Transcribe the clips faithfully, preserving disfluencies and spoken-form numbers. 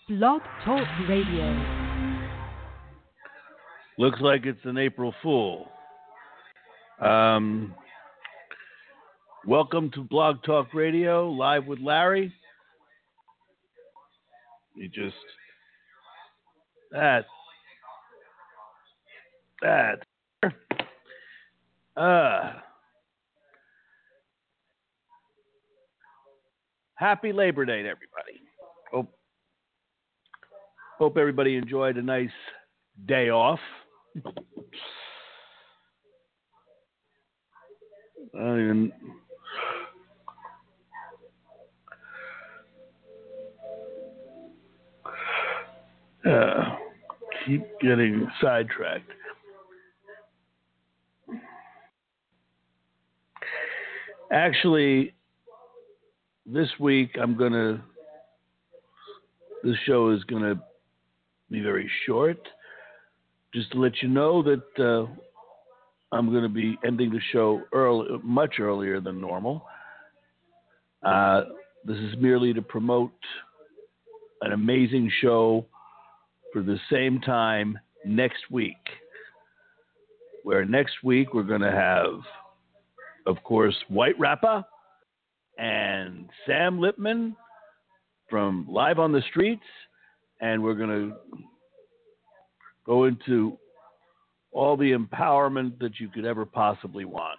Blog Talk Radio. Looks like it's an April Fool. Um, welcome to Blog Talk Radio, live with Larry. You just that that uh happy Labor Day to everybody. Hope hope everybody enjoyed a nice day off. I don't even uh, keep getting sidetracked. Actually, this week I'm gonna. This show is gonna be very short. Just to let you know that uh, I'm going to be ending the show early, much earlier than normal. Uh, this is merely to promote an amazing show for the same time next week, where next week we're going to have, of course, White Rapper and Sam Lippman from Live on the Streets, and we're going to go into all the empowerment that you could ever possibly want.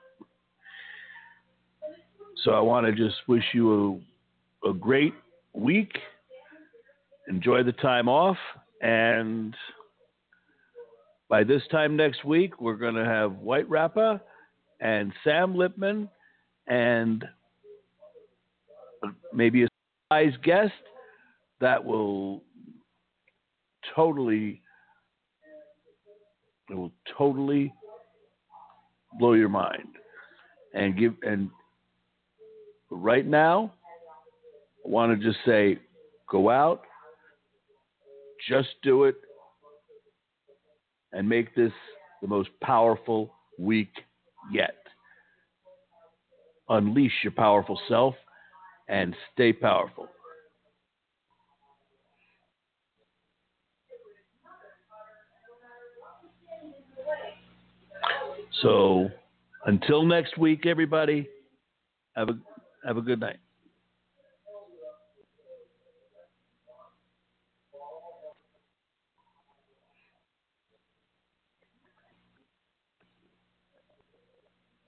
So I want to just wish you a, a great week. Enjoy the time off. And by this time next week, we're going to have White Rapper and Sam Lippman and maybe a surprise guest that will totally It will totally blow your mind. And give and right now, I want to just say, go out, just do it, and make this the most powerful week yet. Unleash your powerful self and stay powerful. So, until next week, everybody, have a have a good night.